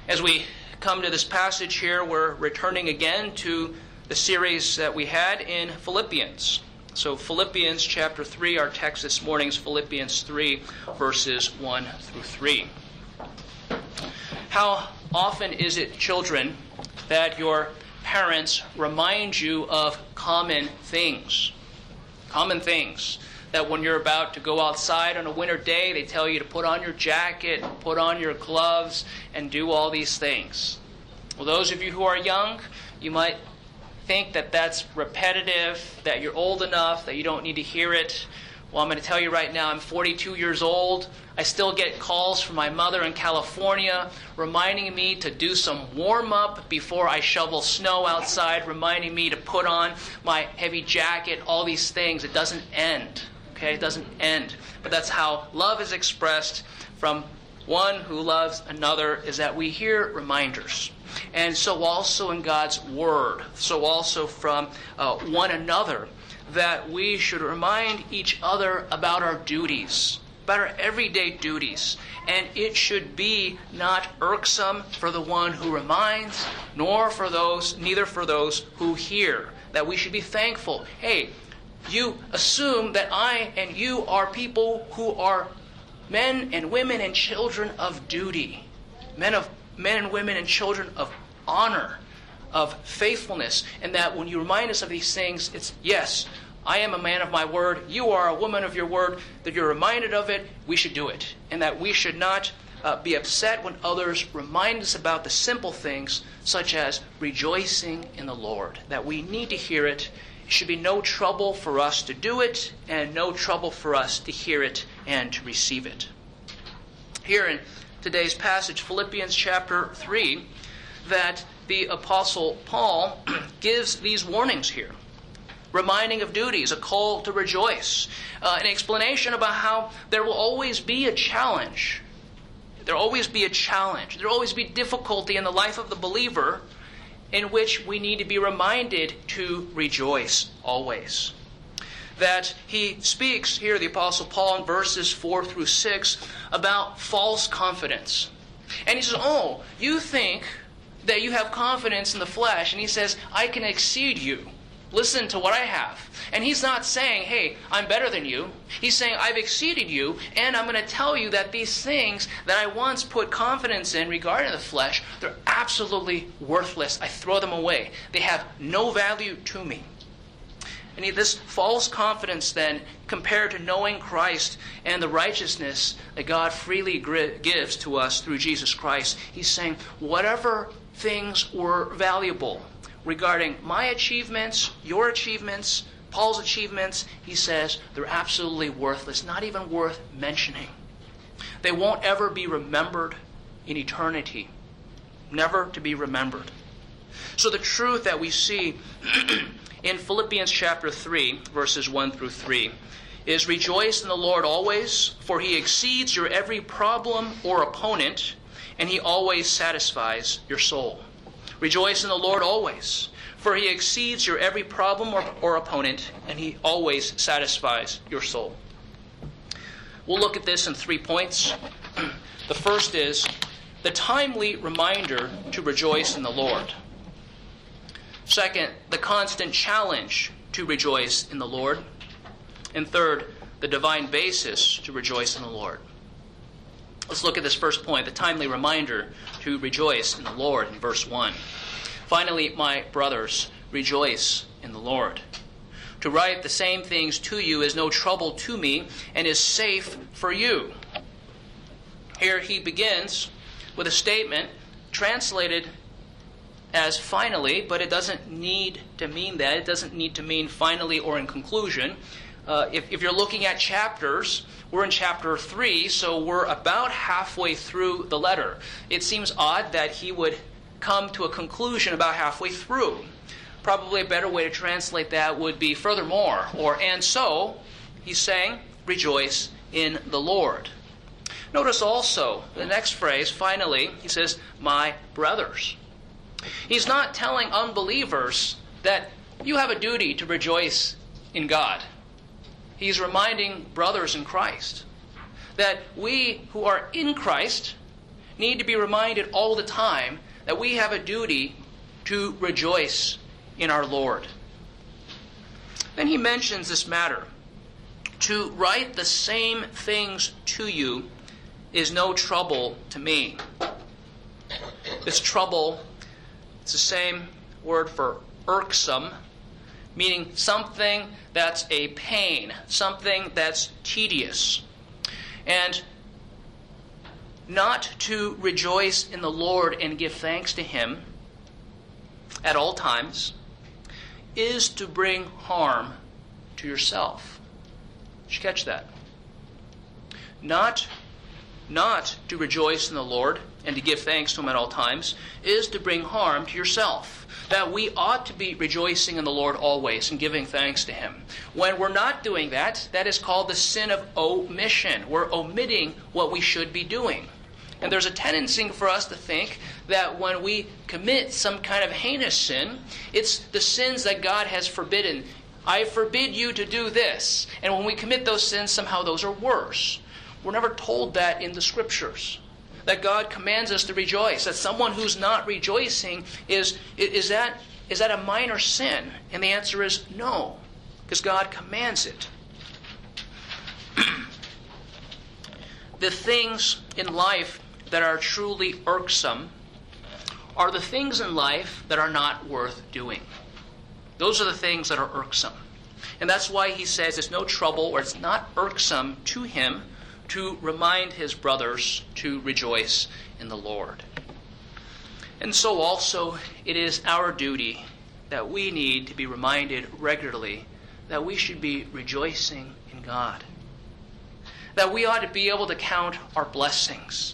As we come to this passage here, we're returning again to the series that we had in Philippians. So Philippians chapter 3, our text this morning is Philippians 3, verses 1 through 3. How often is it, children, that your parents remind you of common things? Common things. That when you're about to go outside on a winter day, they tell you to put on your jacket, put on your gloves, and do all these things. Well, those of you who are young, you might think that that's repetitive, that you're old enough, that you don't need to hear it. Well, I'm going to tell you right now, I'm 42 years old. I still get calls from my mother in California reminding me to do some warm-up before I shovel snow outside, reminding me to put on my heavy jacket, all these things. It doesn't end. Okay, it doesn't end. But that's how love is expressed from one who loves another, is that we hear reminders. And so also in God's Word, so also from one another, that we should remind each other about our duties, about our everyday duties. And it should be not irksome for the one who reminds, neither for those who hear. That we should be thankful. Hey, you assume that I and you are people who are men and women and children of duty. Men and women and children of honor, of faithfulness. And that when you remind us of these things, it's, yes, I am a man of my word, you are a woman of your word, that you're reminded of it, we should do it. And that we should not be upset when others remind us about the simple things, such as rejoicing in the Lord. That we need to hear it. It should be no trouble for us to do it, and no trouble for us to hear it and to receive it. Here in today's passage, Philippians chapter 3, that the Apostle Paul gives these warnings here. Reminding of duties, a call to rejoice, an explanation about how there will always be a challenge. There will always be a challenge. There will always be difficulty in the life of the believer, in which we need to be reminded to rejoice always. That he speaks here, the Apostle Paul, in verses 4 through 6, about false confidence. And he says, oh, you think that you have confidence in the flesh. And he says, I can exceed you. Listen to what I have. And he's not saying, hey, I'm better than you. He's saying, I've exceeded you, and I'm going to tell you that these things that I once put confidence in regarding the flesh, they're absolutely worthless. I throw them away. They have no value to me. And this false confidence then, compared to knowing Christ and the righteousness that God freely gives to us through Jesus Christ, he's saying, whatever things were valuable regarding my achievements, your achievements, Paul's achievements, he says they're absolutely worthless, not even worth mentioning. They won't ever be remembered in eternity. Never to be remembered. So the truth that we see in Philippians chapter 3, verses 1 through 3, is rejoice in the Lord always, for he exceeds your every problem or opponent, and he always satisfies your soul. Rejoice in the Lord always, for he exceeds your every problem or opponent, and he always satisfies your soul. We'll look at this in 3 points. The first is the timely reminder to rejoice in the Lord. Second, the constant challenge to rejoice in the Lord. And third, the divine basis to rejoice in the Lord. Let's look at this first point, the timely reminder to rejoice in the Lord, in verse 1. Finally, my brothers, rejoice in the Lord. To write the same things to you is no trouble to me and is safe for you. Here he begins with a statement translated as finally, but it doesn't need to mean that. It doesn't need to mean finally or in conclusion. If you're looking at chapters, we're in chapter 3, so we're about halfway through the letter. It seems odd that he would come to a conclusion about halfway through. Probably a better way to translate that would be furthermore, or and so, he's saying, rejoice in the Lord. Notice also the next phrase, finally, he says, my brothers. He's not telling unbelievers that you have a duty to rejoice in God. He's reminding brothers in Christ that we who are in Christ need to be reminded all the time that we have a duty to rejoice in our Lord. Then he mentions this matter. To write the same things to you is no trouble to me. This trouble, it's the same word for irksome, meaning something that's a pain, something that's tedious. And not to rejoice in the Lord and give thanks to Him at all times is to bring harm to yourself. Did you catch that? Not to rejoice in the Lord and to give thanks to Him at all times is to bring harm to yourself. That we ought to be rejoicing in the Lord always and giving thanks to Him. When we're not doing that, that is called the sin of omission. We're omitting what we should be doing. And there's a tendency for us to think that when we commit some kind of heinous sin, it's the sins that God has forbidden. I forbid you to do this. And when we commit those sins, somehow those are worse. We're never told that in the Scriptures. That God commands us to rejoice. That someone who's not rejoicing, is that a minor sin? And the answer is no, because God commands it. The things in life that are truly irksome are the things in life that are not worth doing. Those are the things that are irksome. And that's why he says it's no trouble, or it's not irksome to him to remind his brothers to rejoice in the Lord. And so also it is our duty that we need to be reminded regularly that we should be rejoicing in God. That we ought to be able to count our blessings.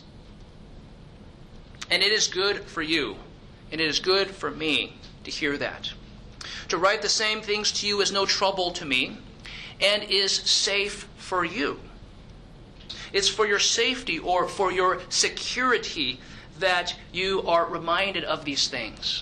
And it is good for you, and it is good for me to hear that. To write the same things to you is no trouble to me, and is safe for you. It's for your safety or for your security that you are reminded of these things.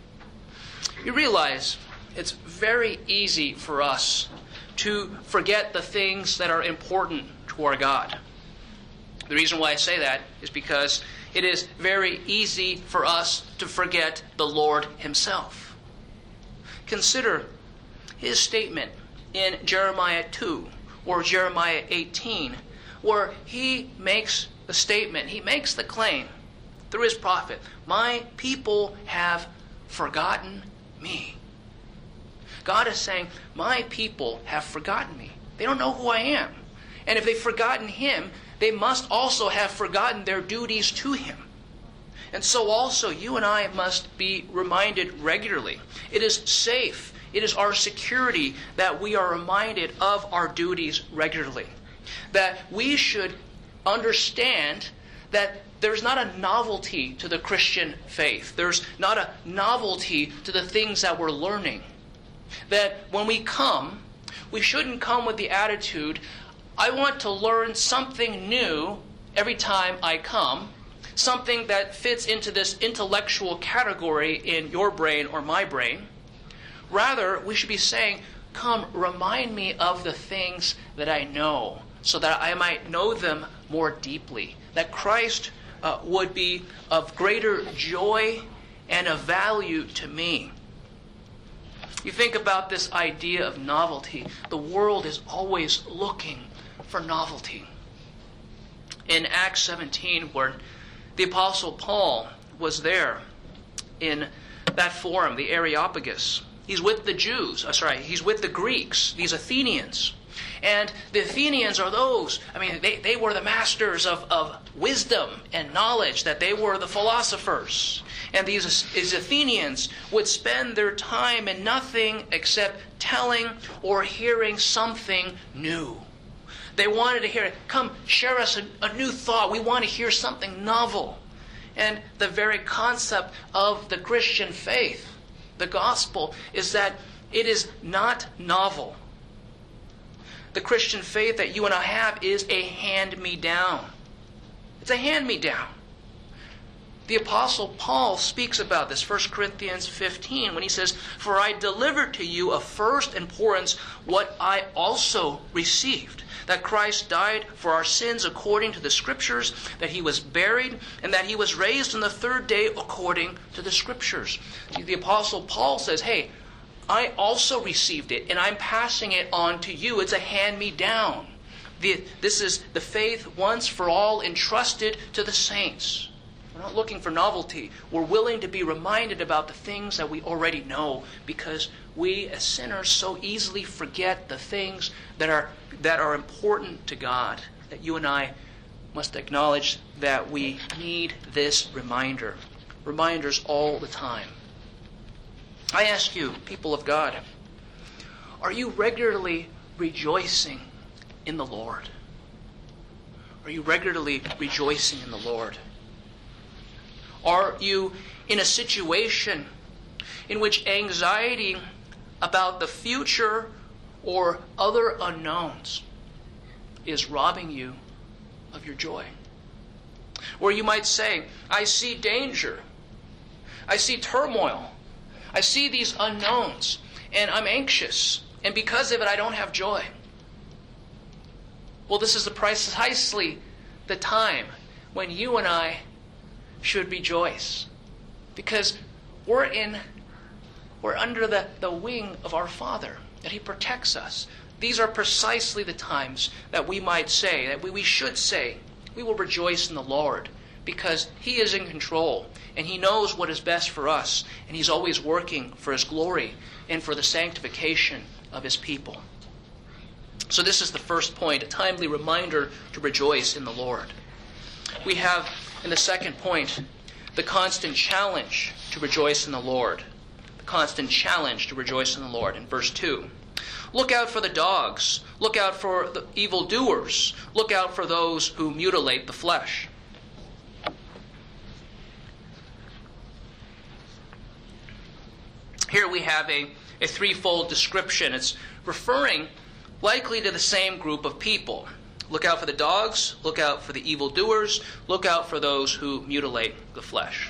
You realize it's very easy for us to forget the things that are important to our God. The reason why I say that is because it is very easy for us to forget the Lord Himself. Consider His statement in Jeremiah 2 or Jeremiah 18, where He makes the statement, He makes the claim through His prophet, my people have forgotten me. God is saying, my people have forgotten me. They don't know who I am. And if they've forgotten Him, they must also have forgotten their duties to Him. And so also you and I must be reminded regularly. It is safe, it is our security that we are reminded of our duties regularly. That we should understand that there's not a novelty to the Christian faith. There's not a novelty to the things that we're learning. That when we come, we shouldn't come with the attitude, I want to learn something new every time I come, something that fits into this intellectual category in your brain or my brain. Rather, we should be saying, come, remind me of the things that I know, so that I might know them more deeply. That Christ would be of greater joy and of value to me. You think about this idea of novelty. The world is always looking for novelty. In Acts 17, where the Apostle Paul was there in that forum, the Areopagus, he's with the Jews. He's with the Greeks, these Athenians. And the Athenians are those, they were the masters of wisdom and knowledge, that they were the philosophers. And these Athenians would spend their time in nothing except telling or hearing something new. They wanted to hear it. Come, share us a new thought. We want to hear something novel. And the very concept of the Christian faith, the gospel, is that it is not novel. The Christian faith that you and I have is a hand-me-down. It's a hand-me-down. The Apostle Paul speaks about this, 1 Corinthians 15, when he says, "For I delivered to you of first importance what I also received, that Christ died for our sins according to the Scriptures, that he was buried, and that he was raised on the third day according to the Scriptures." See, the Apostle Paul says, hey, I also received it, and I'm passing it on to you. It's a hand-me-down. This is the faith once for all entrusted to the saints. We're not looking for novelty. We're willing to be reminded about the things that we already know, because we as sinners so easily forget the things that are important to God, that you and I must acknowledge that we need this reminder. Reminders all the time. I ask you, people of God, are you regularly rejoicing in the Lord? Are you regularly rejoicing in the Lord? Are you in a situation in which anxiety about the future or other unknowns is robbing you of your joy? Where you might say, I see danger, I see turmoil, I see these unknowns, and I'm anxious, and because of it I don't have joy. Well, this is precisely the time when you and I should rejoice, because we're under the wing of our Father, that he protects us. These are precisely the times that we might say, that we should say, we will rejoice in the Lord, because he is in control, and he knows what is best for us, and he's always working for his glory and for the sanctification of his people. So this is the first point, a timely reminder to rejoice in the Lord. We have, in the second point, the constant challenge to rejoice in the Lord. The constant challenge to rejoice in the Lord in verse 2. Look out for the dogs. Look out for the evildoers. Look out for those who mutilate the flesh. Here we have a threefold description. It's referring likely to the same group of people. Look out for the dogs, look out for the evildoers, look out for those who mutilate the flesh.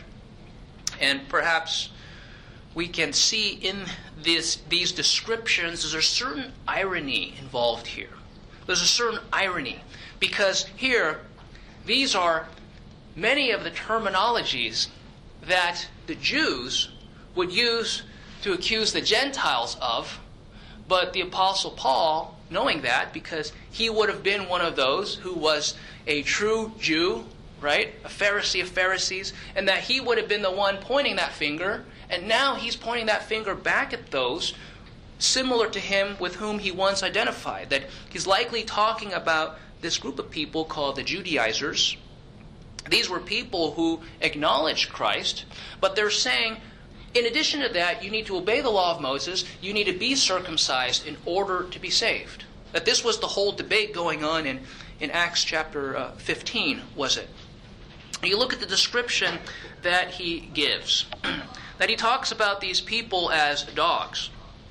And perhaps we can see in these descriptions, there's a certain irony involved here. There's a certain irony, because here, these are many of the terminologies that the Jews would use to accuse the Gentiles of, but the Apostle Paul, knowing that, because he would have been one of those who was a true Jew, right? A Pharisee of Pharisees, and that he would have been the one pointing that finger, and now he's pointing that finger back at those similar to him with whom he once identified. That he's likely talking about this group of people called the Judaizers. These were people who acknowledged Christ, but they're saying, in addition to that, you need to obey the law of Moses. You need to be circumcised in order to be saved. That this was the whole debate going on in Acts chapter 15, was it? You look at the description that he gives. That he talks about these people as dogs.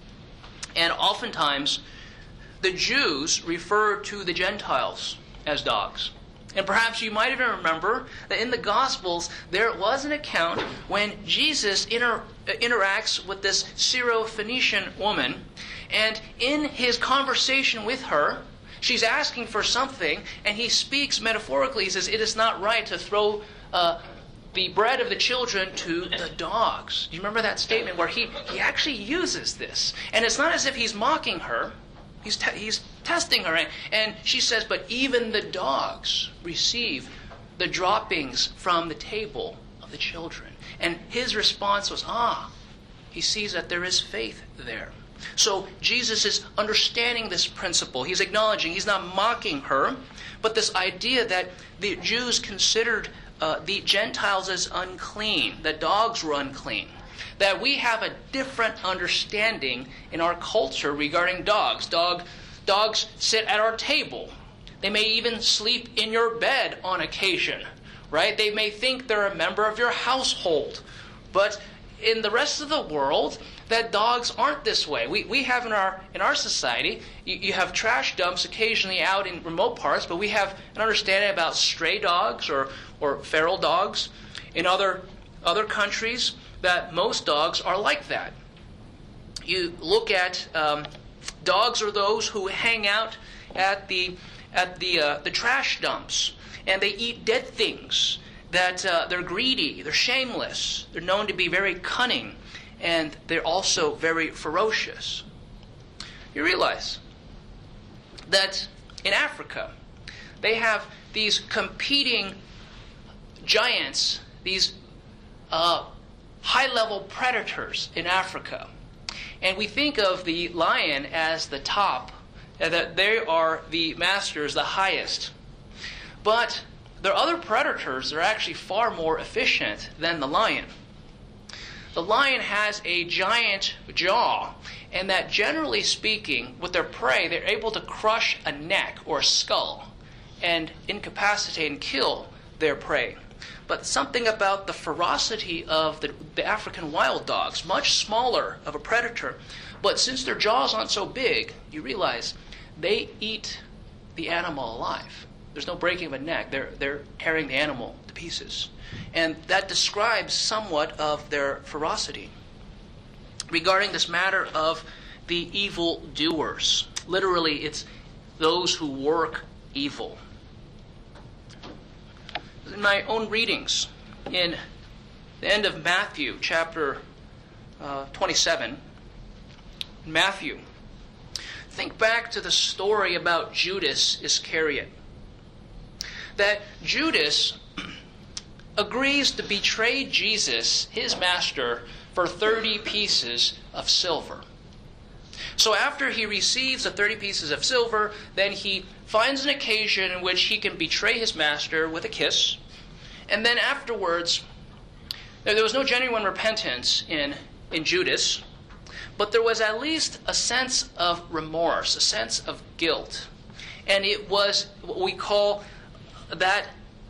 And oftentimes, the Jews refer to the Gentiles as dogs. And perhaps you might even remember that in the Gospels, there was an account when Jesus interacts with this Syro-Phoenician woman, and in his conversation with her, she's asking for something, and he speaks metaphorically. He says, it is not right to throw the bread of the children to the dogs. Do you remember that statement where he actually uses this? And it's not as if he's mocking her. He's testing her. And she says, but even the dogs receive the droppings from the table of the children. And his response was, he sees that there is faith there. So Jesus is understanding this principle. He's acknowledging, he's not mocking her, but this idea that the Jews considered the Gentiles as unclean, that dogs were unclean. That we have a different understanding in our culture regarding dogs. Dogs sit at our table. They may even sleep in your bed on occasion, right? They may think they're a member of your household. But in the rest of the world, that dogs aren't this way. We have in our society, you have trash dumps occasionally out in remote parts, but we have an understanding about stray dogs or feral dogs. In other countries, that most dogs are like that. You look at dogs are those who hang out at the trash dumps, and they eat dead things. That they're greedy, they're shameless, they're known to be very cunning, and they're also very ferocious. You realize that in Africa, they have these competing giants, these high-level predators in Africa. And we think of the lion as the top, and that they are the masters, the highest. But there are other predators that are actually far more efficient than the lion. The lion has a giant jaw, and that generally speaking, with their prey, they're able to crush a neck or a skull and incapacitate and kill their prey. But something about the ferocity of the African wild dogs, much smaller of a predator, but since their jaws aren't so big, you realize they eat the animal alive. There's no breaking of a neck. They're tearing the animal to pieces. And that describes somewhat of their ferocity. Regarding this matter of the evil doers, literally it's those who work evil. In my own readings, in the end of Matthew, chapter 27, Matthew, think back to the story about Judas Iscariot. That Judas agrees to betray Jesus, his master, for 30 pieces of silver. So after he receives the 30 pieces of silver, then he finds an occasion in which he can betray his master with a kiss. And then afterwards, there was no genuine repentance in Judas, but there was at least a sense of remorse, a sense of guilt. And it was what we call that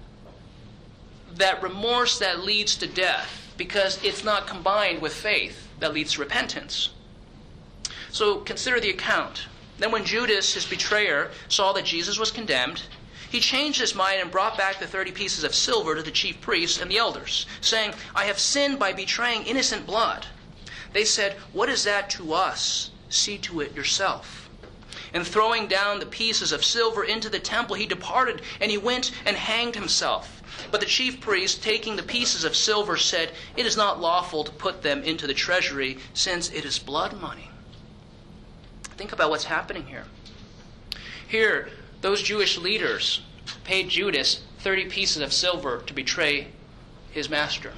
remorse that leads to death, because it's not combined with faith that leads to repentance. So consider the account. Then when Judas, his betrayer, saw that Jesus was condemned, he changed his mind and brought back the 30 pieces of silver to the chief priests and the elders, saying, "I have sinned by betraying innocent blood." They said, "What is that to us? See to it yourself." And throwing down the pieces of silver into the temple, he departed, and he went and hanged himself. But the chief priest, taking the pieces of silver, said, "It is not lawful to put them into the treasury, since it is blood money." Think about what's happening here. Here, those Jewish leaders paid Judas 30 pieces of silver to betray his master.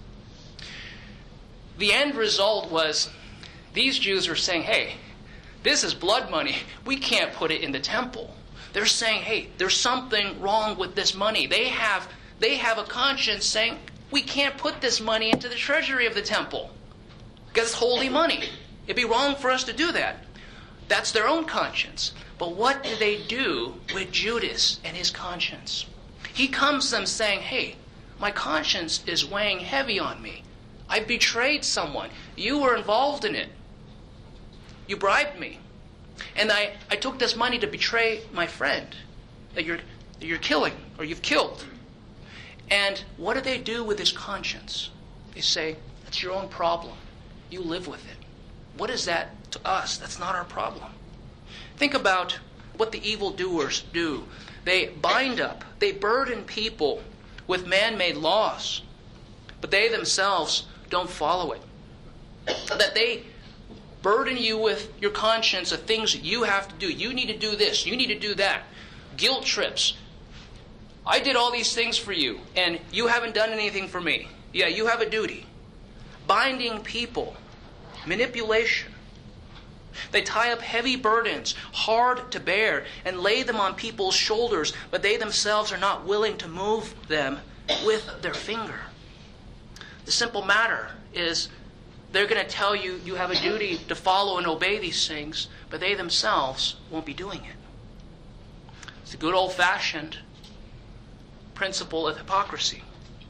The end result was these Jews are saying, "Hey, this is blood money. We can't put it in the temple." They're saying, "Hey, there's something wrong with this money." They have a conscience saying, "We can't put this money into the treasury of the temple because it's holy money. It'd be wrong for us to do that." That's their own conscience. But what do they do with Judas and his conscience? He comes to them saying, "Hey, my conscience is weighing heavy on me. I betrayed someone. You were involved in it. You bribed me. And I took this money to betray my friend that you're killing or you've killed." And what do they do with his conscience? They say, "That's your own problem. You live with it. What is that to us? That's not our problem." Think about what the evildoers do. They bind up, they burden people with man-made laws, but they themselves don't follow it. That they burden you with your conscience of things that you have to do. You need to do this, you need to do that. Guilt trips. I did all these things for you, and you haven't done anything for me. Yeah, you have a duty. Binding people. Manipulation. They tie up heavy burdens, hard to bear, and lay them on people's shoulders, but they themselves are not willing to move them with their finger. The simple matter is they're going to tell you you have a duty to follow and obey these things, but they themselves won't be doing it. It's a good old-fashioned principle of hypocrisy.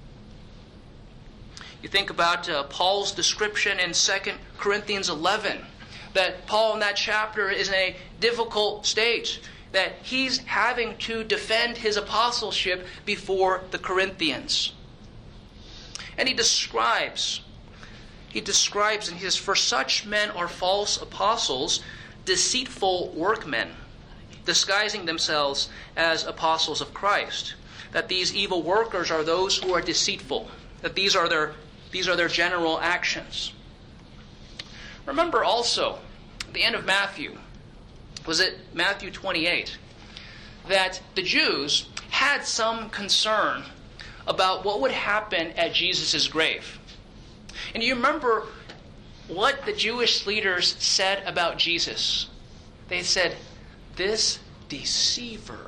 You think about Paul's description in 2 Corinthians 11, that Paul in that chapter is in a difficult state, that he's having to defend his apostleship before the Corinthians. And he describes, and he says, "For such men are false apostles, deceitful workmen, disguising themselves as apostles of Christ." That these evil workers are those who are deceitful. That these are their general actions. Remember also, at the end of Matthew, was it Matthew 28, that the Jews had some concern about what would happen at Jesus' grave. And you remember what the Jewish leaders said about Jesus? They said, this deceiver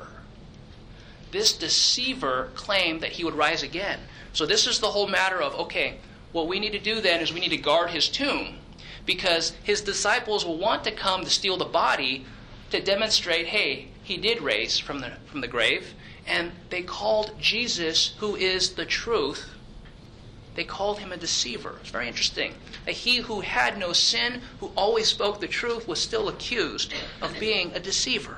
claimed that he would rise again. So this is the whole matter of, okay, what we need to do then is we need to guard his tomb, because his disciples will want to come to steal the body to demonstrate, hey, he did raise from the grave. And they called Jesus, who is the truth, they called him a deceiver. It's very interesting that he who had no sin, who always spoke the truth, was still accused of being a deceiver.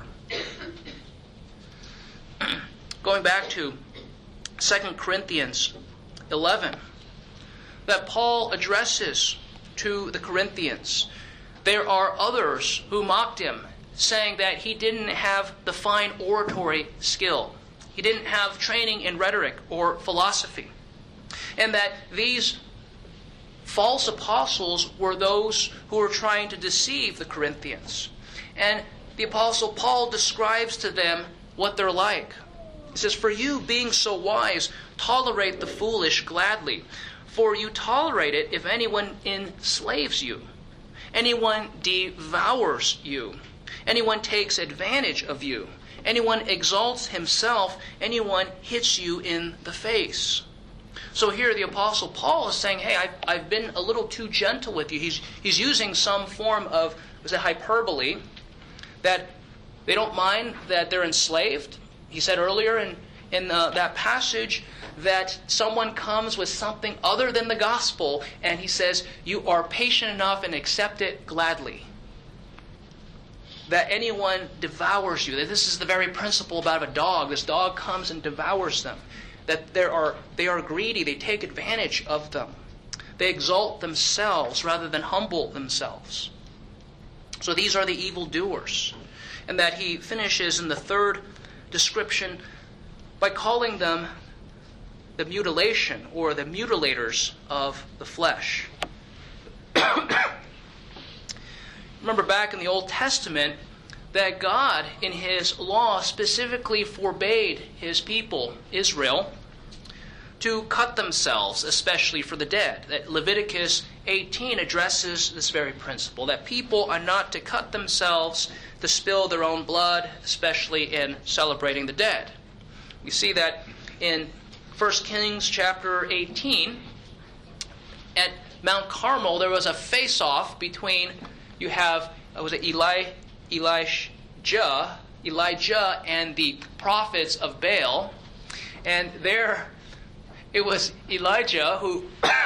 Going back to 2 Corinthians 11, that Paul addresses to the Corinthians. There are others who mocked him, saying that he didn't have the fine oratory skill. He didn't have training in rhetoric or philosophy. And that these false apostles were those who were trying to deceive the Corinthians. And the Apostle Paul describes to them what they're like. He says, "For you, being so wise, tolerate the foolish gladly. For you tolerate it if anyone enslaves you, anyone devours you, anyone takes advantage of you, anyone exalts himself, anyone hits you in the face." So here the Apostle Paul is saying, hey, I've been a little too gentle with you. He's using some form of, was it hyperbole, that they don't mind that they're enslaved. He said earlier in that passage that someone comes with something other than the gospel, and he says, you are patient enough and accept it gladly. That anyone devours you. That this is the very principle about a dog. This dog comes and devours them. That they are greedy. They take advantage of them. They exalt themselves rather than humble themselves. So these are the evildoers. And that he finishes in the third description by calling them the mutilation or the mutilators of the flesh. Remember back in the Old Testament that God in his law specifically forbade his people, Israel, to cut themselves, especially for the dead. That Leviticus 18 addresses this very principle, that people are not to cut themselves to spill their own blood, especially in celebrating the dead. We see that in 1 Kings chapter 18, at Mount Carmel, there was a face-off between, you have, was it Elijah and the prophets of Baal. And there, it was Elijah who,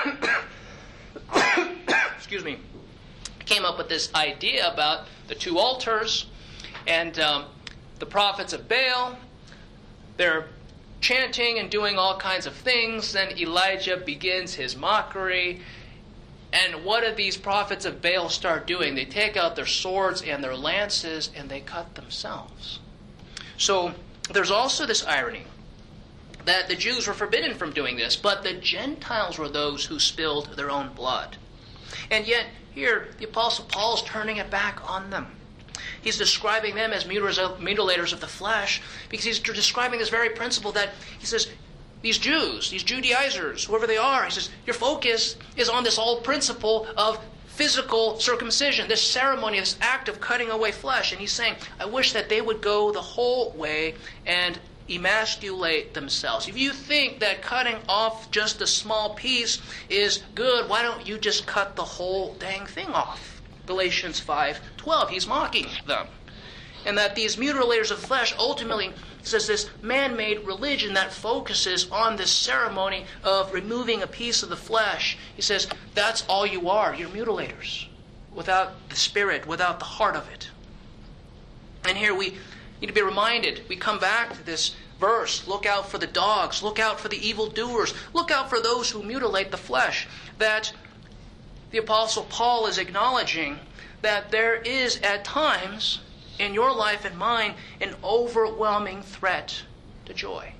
excuse me, came up with this idea about the two altars, and the prophets of Baal, they're chanting and doing all kinds of things. Then Elijah begins his mockery. And what do these prophets of Baal start doing? They take out their swords and their lances and they cut themselves. So there's also this irony that the Jews were forbidden from doing this, but the Gentiles were those who spilled their own blood. And yet here the Apostle Paul is turning it back on them. He's describing them as mutilators of the flesh because he's describing this very principle that he says, these Jews, these Judaizers, whoever they are, he says, your focus is on this old principle of physical circumcision, this ceremony, this act of cutting away flesh. And he's saying, I wish that they would go the whole way and emasculate themselves. If you think that cutting off just a small piece is good, why don't you just cut the whole dang thing off? Galatians 5:12, he's mocking them. And that these mutilators of flesh ultimately says this man-made religion that focuses on this ceremony of removing a piece of the flesh. He says, that's all you are. You're mutilators. Without the spirit, without the heart of it. And here we You need to be reminded. We come back to this verse. Look out for the dogs. Look out for the evildoers. Look out for those who mutilate the flesh. That the Apostle Paul is acknowledging that there is at times in your life and mine an overwhelming threat to joy.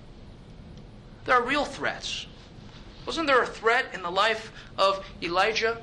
There are real threats. Wasn't there a threat in the life of Elijah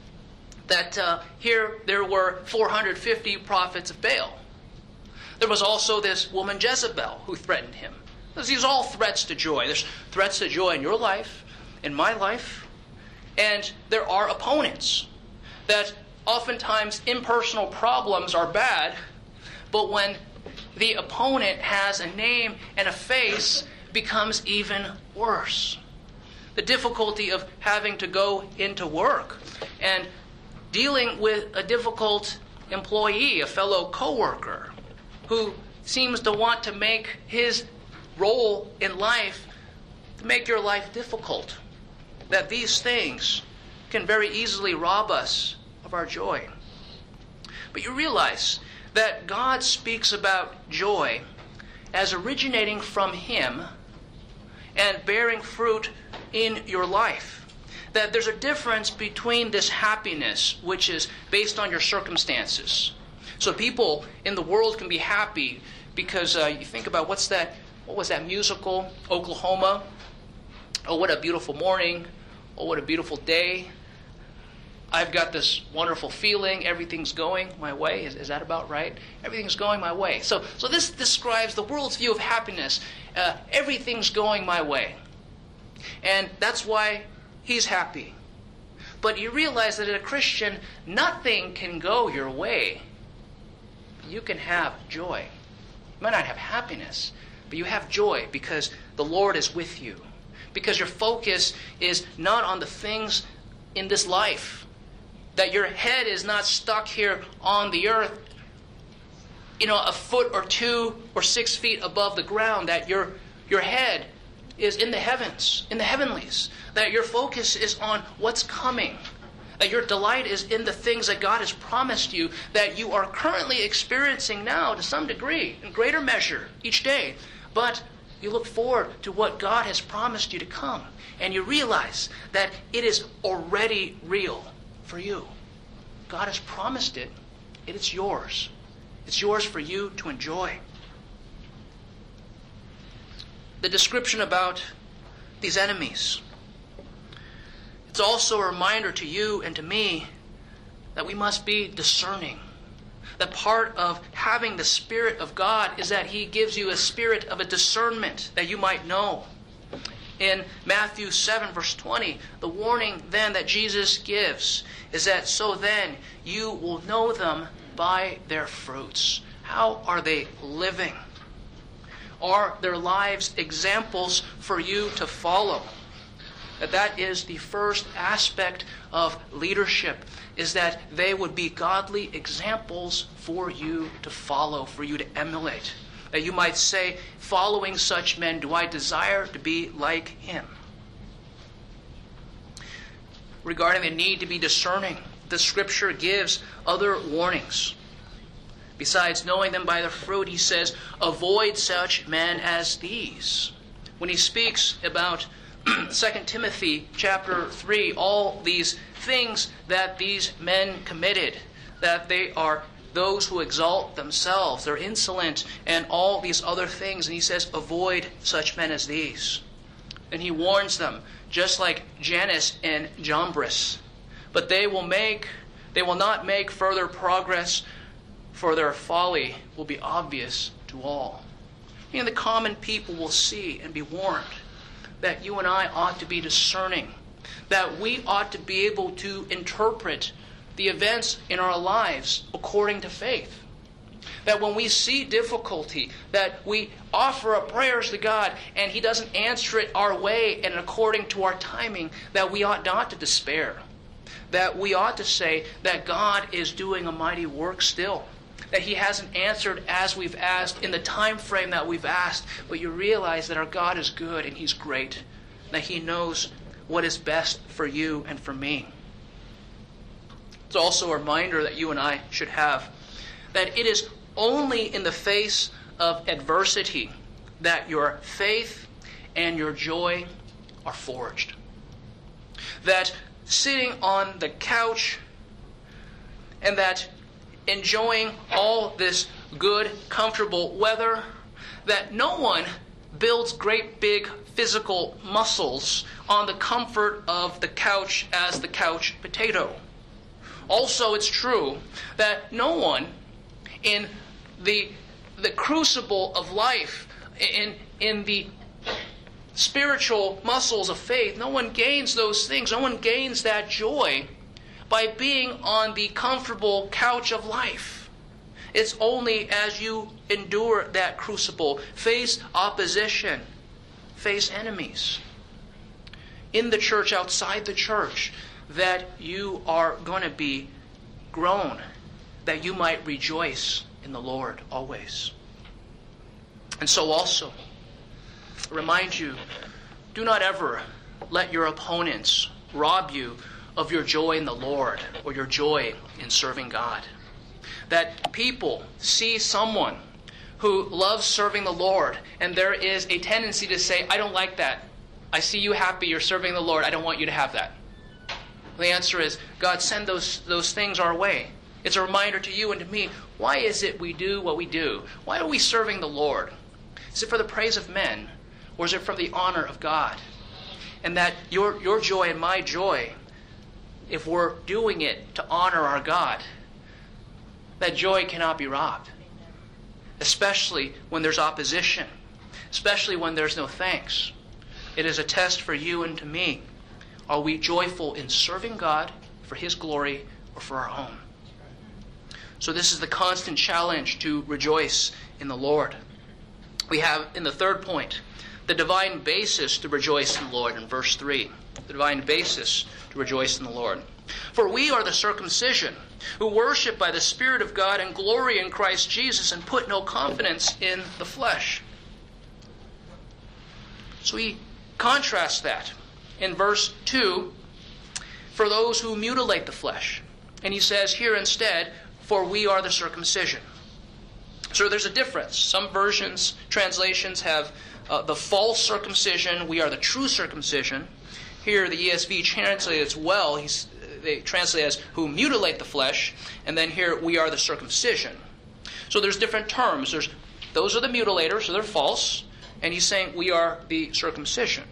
that here there were 450 prophets of Baal? There was also this woman Jezebel who threatened him. These are all threats to joy. There's threats to joy in your life, in my life, and there are opponents. That oftentimes impersonal problems are bad, but when the opponent has a name and a face, it becomes even worse. The difficulty of having to go into work and dealing with a difficult employee, a fellow coworker, who seems to want to make his role in life to make your life difficult. That these things can very easily rob us of our joy. But you realize that God speaks about joy as originating from Him and bearing fruit in your life. That there's a difference between this happiness, which is based on your circumstances. So people in the world can be happy because you think about what was that musical, Oklahoma? Oh, what a beautiful morning. Oh, what a beautiful day. I've got this wonderful feeling. Everything's going my way. Is that about right? Everything's going my way. So this describes the world's view of happiness. Everything's going my way. And that's why he's happy. But you realize that as a Christian, nothing can go your way. You can have joy. You might not have happiness, but you have joy because the Lord is with you. Because your focus is not on the things in this life. That your head is not stuck here on the earth, a foot or 2 or 6 feet above the ground. That your head is in the heavens, in the heavenlies. That your focus is on what's coming. That your delight is in the things that God has promised you, that you are currently experiencing now to some degree, in greater measure, each day. But you look forward to what God has promised you to come. And you realize that it is already real for you. God has promised it, and it's yours. It's yours for you to enjoy. The description about these enemies, it's also a reminder to you and to me that we must be discerning. That part of having the Spirit of God is that He gives you a spirit of a discernment that you might know. In Matthew 7, verse 20, the warning then that Jesus gives is that so then you will know them by their fruits. How are they living? Are their lives examples for you to follow? That is the first aspect of leadership, is that they would be godly examples for you to follow, for you to emulate. That you might say, following such men, do I desire to be like him? Regarding the need to be discerning, the Scripture gives other warnings. Besides knowing them by the fruit, he says, avoid such men as these. When he speaks about 2 Timothy chapter 3, all these things that these men committed, that they are those who exalt themselves, they're insolent, and all these other things. And he says, avoid such men as these. And he warns them, just like Jannes and Jambres. But they will not make further progress, for their folly will be obvious to all. The common people will see and be warned that you and I ought to be discerning, that we ought to be able to interpret the events in our lives according to faith. That when we see difficulty, that we offer up prayers to God and He doesn't answer it our way and according to our timing, that we ought not to despair. That we ought to say that God is doing a mighty work still. That He hasn't answered as we've asked in the time frame that we've asked, but you realize that our God is good and He's great. That He knows what is best for you and for me. It's also a reminder that you and I should have that it is only in the face of adversity that your faith and your joy are forged. That sitting on the couch and that enjoying all this good, comfortable weather, that no one builds great big physical muscles on the comfort of the couch as the couch potato. Also, it's true that no one in the crucible of life, in the spiritual muscles of faith, no one gains those things. No one gains that joy by being on the comfortable couch of life. It's only as you endure that crucible, face opposition, face enemies, in the church, outside the church, that you are going to be grown, that you might rejoice in the Lord always. And so also, remind you, do not ever let your opponents rob you of your joy in the Lord or your joy in serving God. That people see someone who loves serving the Lord, and there is a tendency to say, I don't like that. I see you happy, you're serving the Lord, I don't want you to have that. The answer is, God, send those things our way. It's a reminder to you and to me, why is it we do what we do? Why are we serving the Lord? Is it for the praise of men, or is it for the honor of God? And that your joy and my joy, if we're doing it to honor our God, that joy cannot be robbed. Especially when there's opposition. Especially when there's no thanks. It is a test for you and to me. Are we joyful in serving God for His glory or for our own? So this is the constant challenge to rejoice in the Lord. We have, in the third point, the divine basis to rejoice in the Lord in verse 3. The divine basis to rejoice in the Lord. For we are the circumcision, who worship by the Spirit of God and glory in Christ Jesus and put no confidence in the flesh. So he contrasts that in verse 2 for those who mutilate the flesh. And he says here instead, for we are the circumcision. So there's a difference. Some versions, translations have the false circumcision, we are the true circumcision. Here the ESV translates well, they translate as who mutilate the flesh, and then here we are the circumcision. So there's different terms. Those are the mutilators, so they're false, and he's saying we are the circumcision.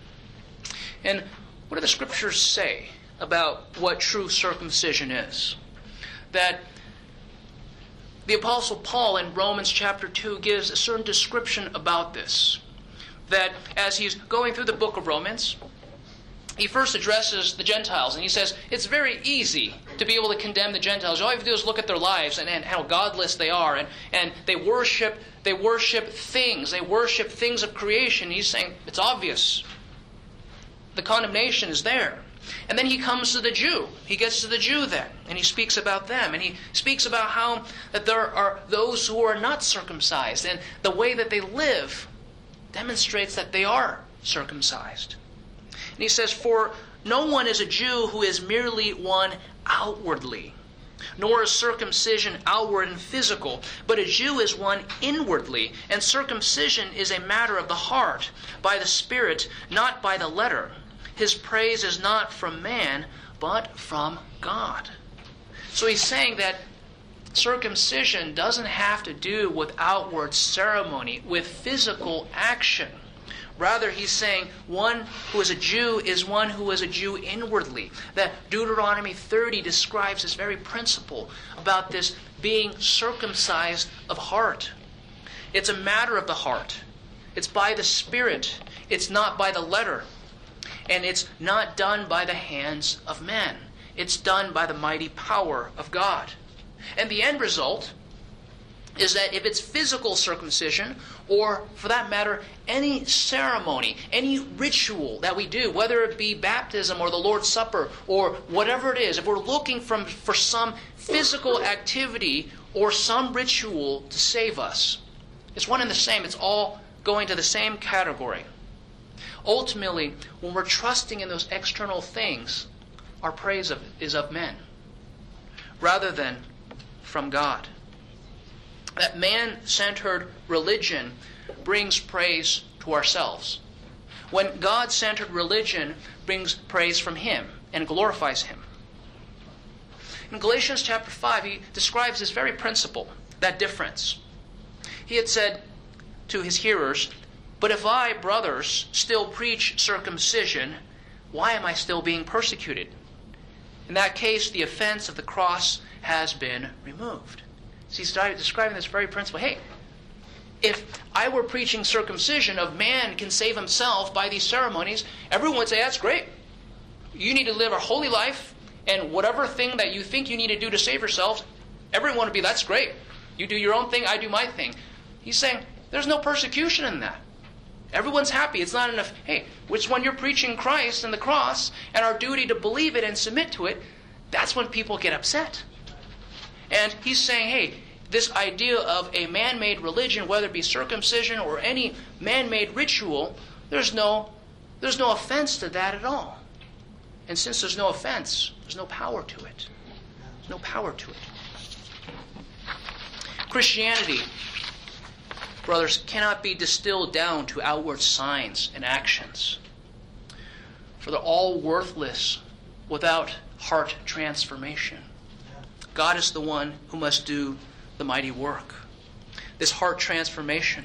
And what do the scriptures say about what true circumcision is? That the Apostle Paul in Romans chapter 2 gives a certain description about this. That as he's going through the book of Romans, he first addresses the Gentiles, and he says it's very easy to be able to condemn the Gentiles. All you have to do is look at their lives and how godless they are, and they worship things. They worship things of creation. He's saying it's obvious. The condemnation is there. And then he comes to the Jew. He gets to the Jew then, and he speaks about them. And he speaks about how that there are those who are not circumcised, and the way that they live demonstrates that they are circumcised. And he says, for no one is a Jew who is merely one outwardly, nor is circumcision outward and physical, but a Jew is one inwardly, and circumcision is a matter of the heart, by the Spirit, not by the letter. His praise is not from man, but from God. So he's saying that circumcision doesn't have to do with outward ceremony, with physical action. Rather, he's saying one who is a Jew is one who is a Jew inwardly. That Deuteronomy 30 describes this very principle about this being circumcised of heart. It's a matter of the heart. It's by the Spirit. It's not by the letter. And it's not done by the hands of men. It's done by the mighty power of God. And the end result is that if it's physical circumcision, or for that matter, any ceremony, any ritual that we do, whether it be baptism or the Lord's Supper or whatever it is, if we're looking for some physical activity or some ritual to save us, it's one and the same. It's all going to the same category. Ultimately, when we're trusting in those external things, our praise is of men rather than from God. that man-centered religion brings praise to ourselves, when God-centered religion brings praise from Him and glorifies Him. In Galatians chapter 5, he describes this very principle, that difference. He had said to his hearers, "But if I, brothers, still preach circumcision, why am I still being persecuted? In that case, the offense of the cross has been removed." So he's describing this very principle. Hey, if I were preaching circumcision of man can save himself by these ceremonies, everyone would say, that's great. You need to live a holy life, and whatever thing that you think you need to do to save yourselves, everyone would be, that's great. You do your own thing, I do my thing. He's saying, there's no persecution in that. Everyone's happy. It's not enough. Hey, it's when you're preaching Christ and the cross and our duty to believe it and submit to it, that's when people get upset. And he's saying, hey, this idea of a man-made religion, whether it be circumcision or any man-made ritual, there's no offense to that at all. And since there's no offense, there's no power to it. There's no power to it. Christianity, brothers, cannot be distilled down to outward signs and actions, for they're all worthless without heart transformation. God is the one who must do the mighty work. This heart transformation.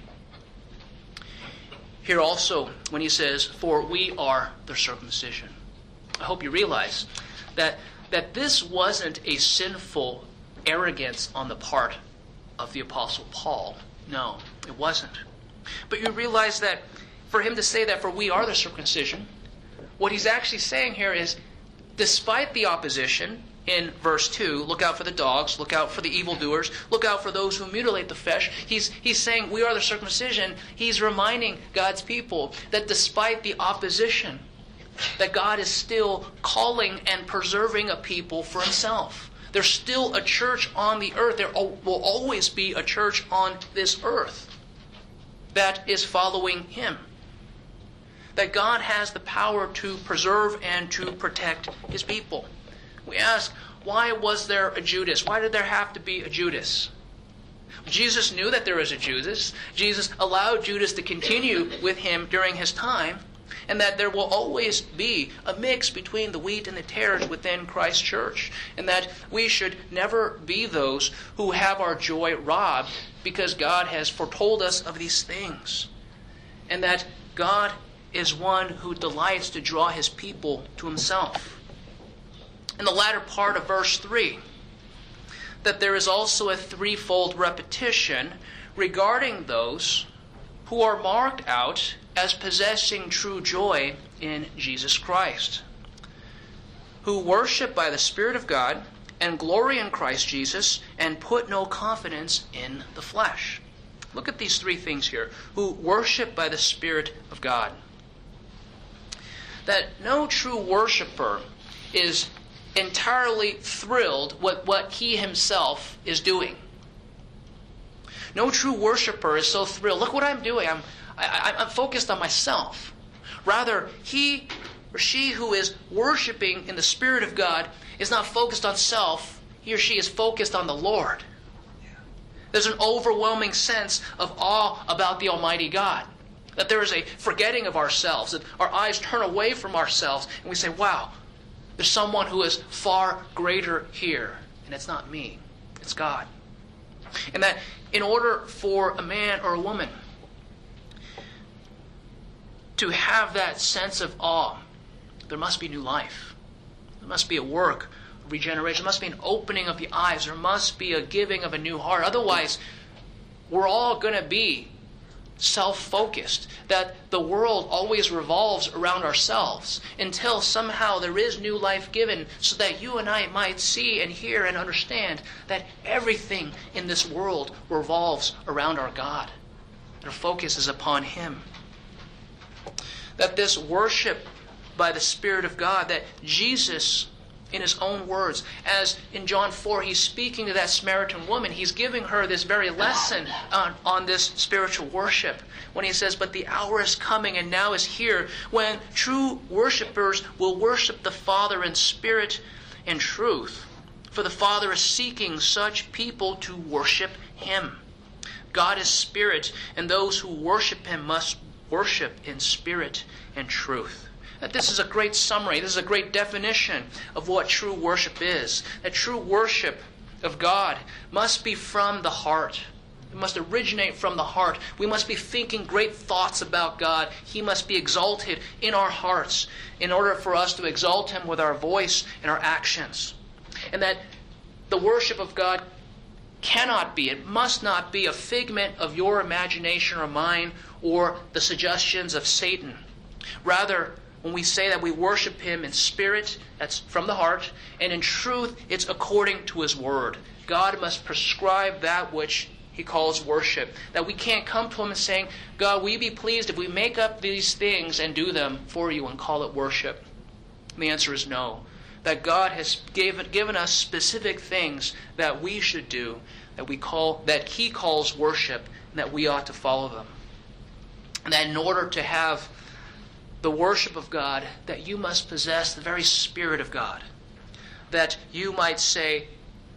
Here also, when he says, "For we are the circumcision," I hope you realize that this wasn't a sinful arrogance on the part of the Apostle Paul. No, it wasn't. But you realize that for him to say that, "For we are the circumcision," what he's actually saying here is, despite the opposition, in verse 2, look out for the dogs, look out for the evildoers, look out for those who mutilate the flesh. He's saying, we are the circumcision. He's reminding God's people that despite the opposition, that God is still calling and preserving a people for Himself. There's still a church on the earth. There will always be a church on this earth that is following Him. That God has the power to preserve and to protect His people. We ask, why was there a Judas? Why did there have to be a Judas? Jesus knew that there was a Judas. Jesus allowed Judas to continue with Him during His time, and that there will always be a mix between the wheat and the tares within Christ's church, and that we should never be those who have our joy robbed because God has foretold us of these things, and that God is one who delights to draw His people to Himself. In the latter part of verse 3, that there is also a threefold repetition regarding those who are marked out as possessing true joy in Jesus Christ, who worship by the Spirit of God and glory in Christ Jesus and put no confidence in the flesh. Look at these three things here. Who worship by the Spirit of God. That no true worshiper is entirely thrilled with what he himself is doing. No true worshiper is so thrilled. Look what I'm doing. I'm focused on myself. Rather, he or she who is worshiping in the Spirit of God is not focused on self. He or she is focused on the Lord. There's an overwhelming sense of awe about the Almighty God. That there is a forgetting of ourselves. That our eyes turn away from ourselves and we say, wow, there's someone who is far greater here. And it's not me. It's God. And that in order for a man or a woman to have that sense of awe, there must be new life. There must be a work of regeneration. There must be an opening of the eyes. There must be a giving of a new heart. Otherwise, we're all going to be self-focused, that the world always revolves around ourselves until somehow there is new life given so that you and I might see and hear and understand that everything in this world revolves around our God. Our focus is upon Him. That this worship by the Spirit of God, that Jesus, in His own words, as in John 4, He's speaking to that Samaritan woman. He's giving her this very lesson on this spiritual worship. When He says, but the hour is coming and now is here when true worshipers will worship the Father in spirit and truth. For the Father is seeking such people to worship Him. God is spirit, and those who worship Him must worship in spirit and truth. That this is a great summary, this is a great definition of what true worship is. That true worship of God must be from the heart. It must originate from the heart. We must be thinking great thoughts about God. He must be exalted in our hearts in order for us to exalt Him with our voice and our actions. And that the worship of God it must not be a figment of your imagination or mine or the suggestions of Satan. Rather, when we say that we worship Him in spirit, that's from the heart, and in truth, it's according to His Word. God must prescribe that which He calls worship. That we can't come to Him and saying, God, will you be pleased if we make up these things and do them for you and call it worship? And the answer is no. That God has given us specific things that we should do, that He calls worship, and that we ought to follow them. And that in order to have the worship of God, that you must possess the very Spirit of God. That you might say,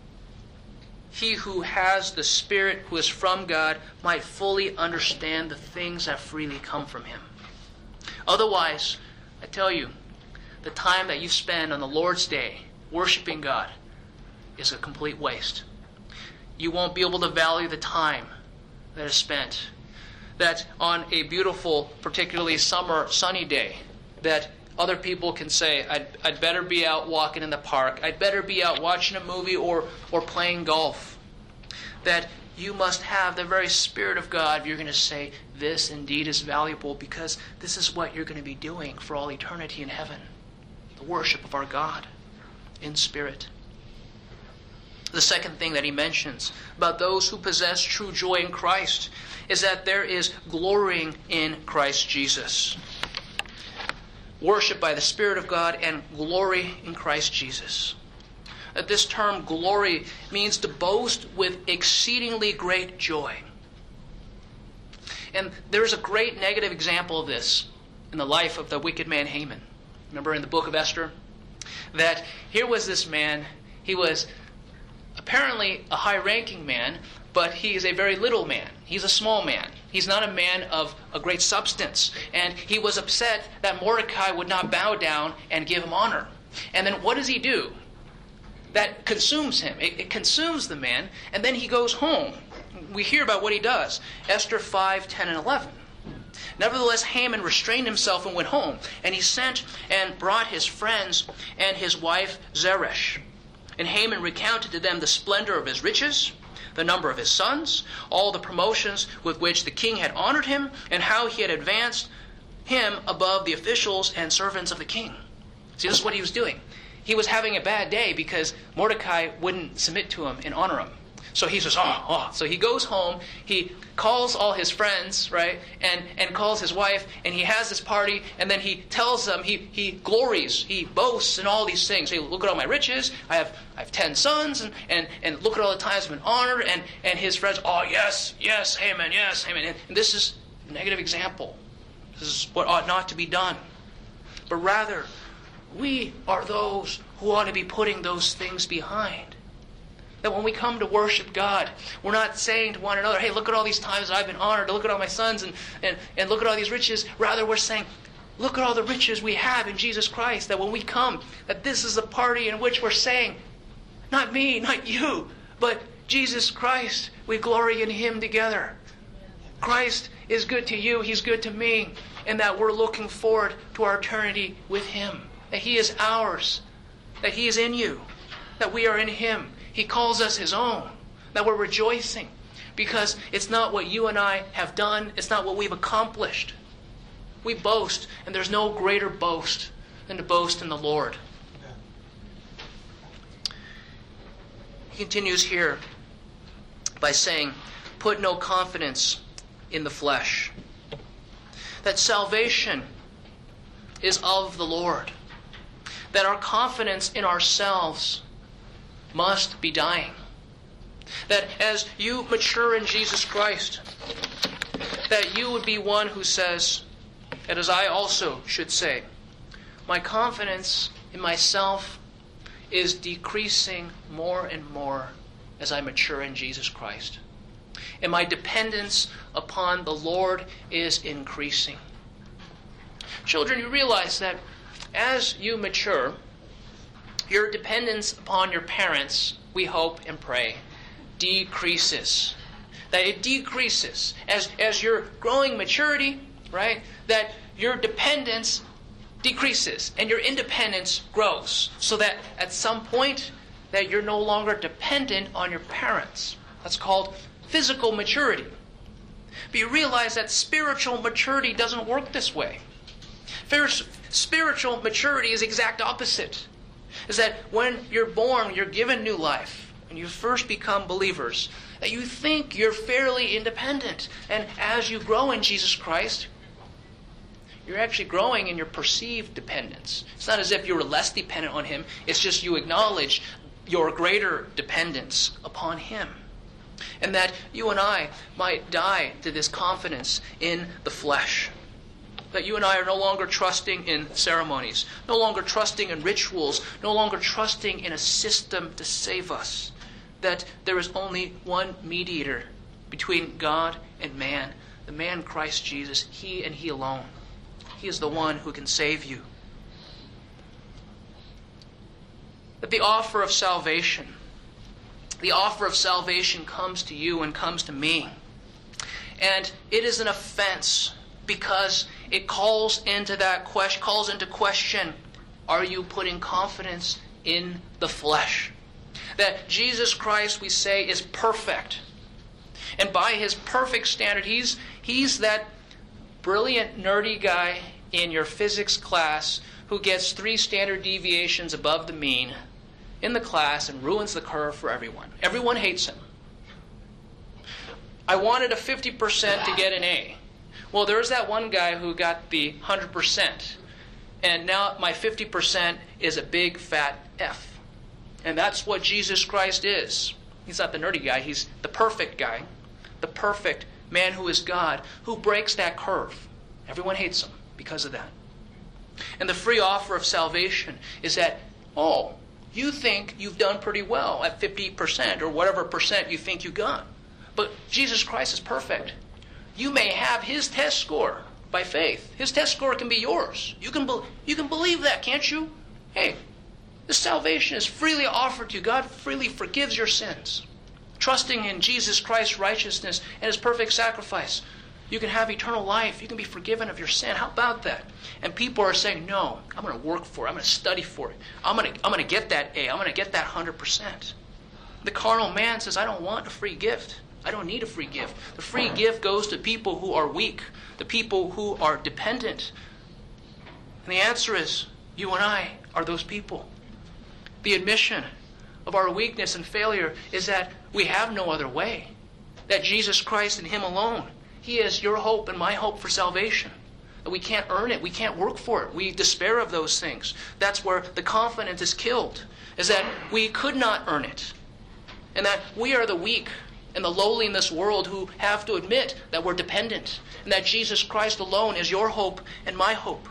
he who has the Spirit who is from God might fully understand the things that freely come from Him. Otherwise, I tell you, the time that you spend on the Lord's Day worshiping God is a complete waste. You won't be able to value the time that is spent. That on a beautiful, particularly summer, sunny day, that other people can say, I'd better be out walking in the park. I'd better be out watching a movie or playing golf. That you must have the very Spirit of God if you're going to say, this indeed is valuable, because this is what you're going to be doing for all eternity in heaven. The worship of our God in spirit. The second thing that he mentions about those who possess true joy in Christ is that there is glorying in Christ Jesus. Worship by the Spirit of God and glory in Christ Jesus. That this term glory means to boast with exceedingly great joy. And there's a great negative example of this in the life of the wicked man Haman. Remember in the book of Esther? That here was this man, he was apparently a high-ranking man, but he is a very little man. He's a small man. He's not a man of a great substance. And he was upset that Mordecai would not bow down and give him honor. And then what does he do? That consumes him. It consumes the man, and then he goes home. We hear about what he does. Esther 5, 10, and 11. Nevertheless, Haman restrained himself and went home, and he sent and brought his friends and his wife Zeresh. And Haman recounted to them the splendor of his riches, the number of his sons, all the promotions with which the king had honored him, and how he had advanced him above the officials and servants of the king. See, this is what he was doing. He was having a bad day because Mordecai wouldn't submit to him and honor him. So he says, So he goes home, he calls all his friends, right, and calls his wife, and he has this party, and then he tells them, he glories, he boasts in all these things. Hey, look at all my riches, I have 10 sons, and look at all the times I've been honored, and his friends, yes, Haman, yes, Haman. And this is a negative example. This is what ought not to be done. But rather, we are those who ought to be putting those things behind. That when we come to worship God, we're not saying to one another, hey, look at all these times I've been honored, look at all my sons, and look at all these riches. Rather, we're saying, look at all the riches we have in Jesus Christ. That when we come, that this is a party in which we're saying, not me, not you, but Jesus Christ. We glory in Him together. Christ is good to you, He's good to me, and that we're looking forward to our eternity with Him. That He is ours, that He is in you, that we are in Him. He calls us His own, that we're rejoicing because it's not what you and I have done. It's not what we've accomplished. We boast, and there's no greater boast than to boast in the Lord. He continues here by saying, put no confidence in the flesh. That salvation is of the Lord. That our confidence in ourselves must be dying. That as you mature in Jesus Christ, that you would be one who says, and as I also should say, my confidence in myself is decreasing more and more as I mature in Jesus Christ. and my dependence upon the Lord is increasing. Children, you realize that as you mature, your dependence upon your parents, we hope and pray, decreases. That it decreases as you're growing maturity, right? That your dependence decreases and your independence grows, so that at some point that you're no longer dependent on your parents. That's called physical maturity. But you realize that spiritual maturity doesn't work this way. Spiritual maturity is the exact opposite. Is that when you're born, you're given new life, and you first become believers, that you think you're fairly independent. And as you grow in Jesus Christ, you're actually growing in your perceived dependence. It's not as if you were less dependent on Him. It's just you acknowledge your greater dependence upon Him. And that you and I might die to this confidence in the flesh. That you and I are no longer trusting in ceremonies, no longer trusting in rituals, no longer trusting in a system to save us. That there is only one mediator between God and man, the man Christ Jesus, He and He alone. He is the one who can save you. That the offer of salvation comes to you and comes to me. And it is an offense because it calls into question, are you putting confidence in the flesh? That Jesus Christ, we say, is perfect. And by His perfect standard, He's that brilliant, nerdy guy in your physics class who gets 3 standard deviations above the mean in the class and ruins the curve for everyone. Everyone hates him. I wanted a 50% to get an A. Well, there's that one guy who got the 100%. And now my 50% is a big fat F. And that's what Jesus Christ is. He's not the nerdy guy. He's the perfect guy. The perfect man who is God, who breaks that curve. Everyone hates him because of that. And the free offer of salvation is that, oh, you think you've done pretty well at 50% or whatever percent you think you got. But Jesus Christ is perfect. You may have His test score by faith. His test score can be yours. You can believe that, can't you? Hey, this salvation is freely offered to you. God freely forgives your sins. Trusting in Jesus Christ's righteousness and His perfect sacrifice, you can have eternal life. You can be forgiven of your sin. How about that? And people are saying, no, I'm going to work for it. I'm going to study for it. I'm going to get that A. I'm going to get that 100%. The carnal man says, I don't want a free gift. I don't need a free gift. The free gift goes to people who are weak, the people who are dependent. And the answer is, you and I are those people. The admission of our weakness and failure is that we have no other way. That Jesus Christ and Him alone, He is your hope and my hope for salvation. That we can't earn it. We can't work for it. We despair of those things. That's where the confidence is killed, is that we could not earn it. And that we are the weak and the lowly in this world who have to admit that we're dependent. And that Jesus Christ alone is your hope and my hope.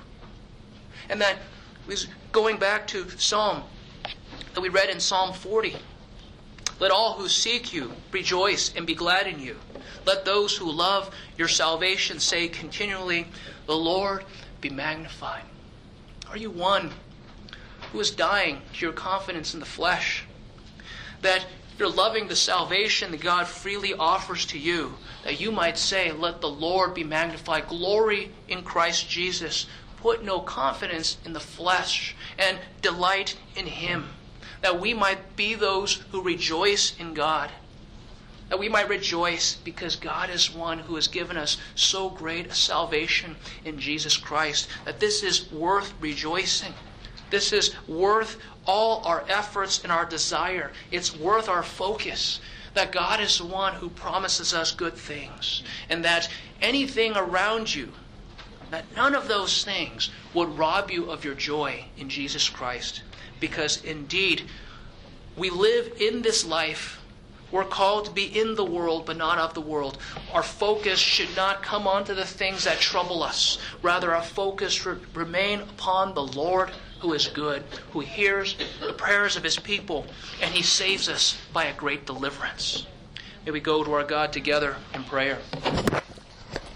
And that, going back to Psalm that we read in Psalm 40, let all who seek you rejoice and be glad in you. Let those who love your salvation say continually, the Lord be magnified. Are you one who is dying to your confidence in the flesh? That you're loving the salvation that God freely offers to you, that you might say, let the Lord be magnified. Glory in Christ Jesus. Put no confidence in the flesh and delight in Him. That we might be those who rejoice in God. That we might rejoice because God is one who has given us so great a salvation in Jesus Christ. That this is worth rejoicing. This is worth all our efforts and our desire. It's worth our focus. That God is the one who promises us good things. And that anything around you, that none of those things would rob you of your joy in Jesus Christ. Because indeed, we live in this life. We're called to be in the world, but not of the world. Our focus should not come onto the things that trouble us. Rather, our focus should remain upon the Lord who is good, who hears the prayers of His people, and He saves us by a great deliverance. May we go to our God together in prayer.